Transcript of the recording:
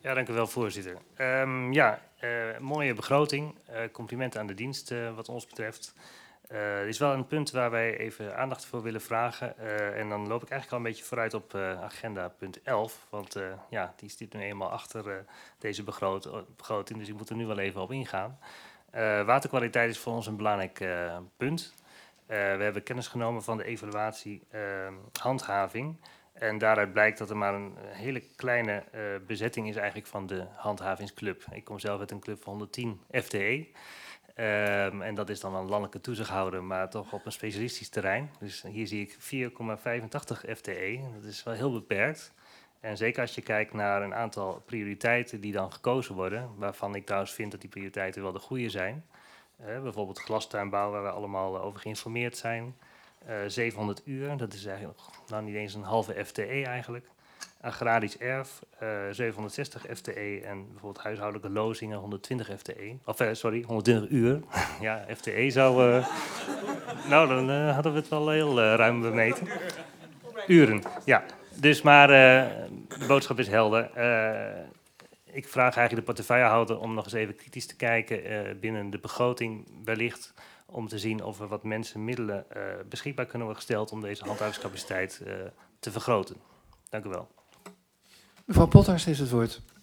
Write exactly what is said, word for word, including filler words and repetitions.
Ja, dank u wel, voorzitter. Um, ja, uh, mooie begroting. Uh, complimenten aan de dienst uh, wat ons betreft. Uh, er is wel een punt waar wij even aandacht voor willen vragen. Uh, en dan loop ik eigenlijk al een beetje vooruit op uh, agenda punt elf. Want uh, ja, die zit nu eenmaal achter uh, deze begroot, begroting, dus ik moet er nu wel even op ingaan. Uh, waterkwaliteit is voor ons een belangrijk uh, punt. Uh, we hebben kennis genomen van de evaluatie uh, handhaving. En daaruit blijkt dat er maar een hele kleine uh, bezetting is eigenlijk van de handhavingsclub. Ik kom zelf uit een club van honderdtien F T E. Um, en dat is dan een landelijke toezichthouder, maar toch op een specialistisch terrein. Dus hier zie ik vier komma vijfentachtig F T E. Dat is wel heel beperkt. En zeker als je kijkt naar een aantal prioriteiten die dan gekozen worden, waarvan ik trouwens vind dat die prioriteiten wel de goede zijn. Uh, bijvoorbeeld glastuinbouw, waar we allemaal over geïnformeerd zijn. Uh, zevenhonderd uur, dat is eigenlijk nou niet eens een halve F T E eigenlijk. Agrarisch erf, uh, zevenhonderdzestig F T E en bijvoorbeeld huishoudelijke lozingen honderdtwintig F T E. Of uh, sorry, honderdtwintig uur. Ja, F T E zou... Uh, nou, dan uh, hadden we het wel heel uh, ruim bemeten. Uren, ja. Dus maar uh, de boodschap is helder. Uh, ik vraag eigenlijk de portefeuillehouder om nog eens even kritisch te kijken uh, binnen de begroting wellicht, om te zien of er wat mensen middelen uh, beschikbaar kunnen worden gesteld om deze handhavingscapaciteit uh, te vergroten. Dank u wel. Mevrouw Pothorst heeft het woord.